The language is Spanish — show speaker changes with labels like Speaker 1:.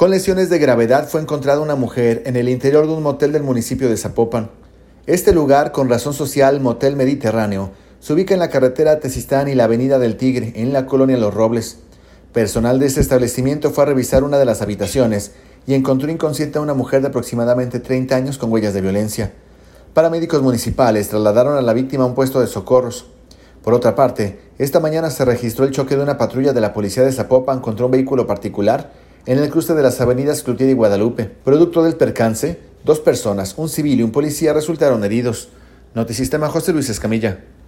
Speaker 1: Con lesiones de gravedad fue encontrada una mujer en el interior de un motel del municipio de Zapopan. Este lugar, con razón social Motel Mediterráneo, se ubica en la carretera Tezistán y la avenida del Tigre, en la colonia Los Robles. Personal de este establecimiento fue a revisar una de las habitaciones y encontró inconsciente a una mujer de aproximadamente 30 años con huellas de violencia. Paramédicos municipales trasladaron a la víctima a un puesto de socorros. Por otra parte, esta mañana se registró el choque de una patrulla de la policía de Zapopan contra un vehículo particular en el cruce de las avenidas Cloutier y Guadalupe. Producto del percance, 2 personas, un civil y un policía, resultaron heridos. Notisistema, José Luis Escamilla.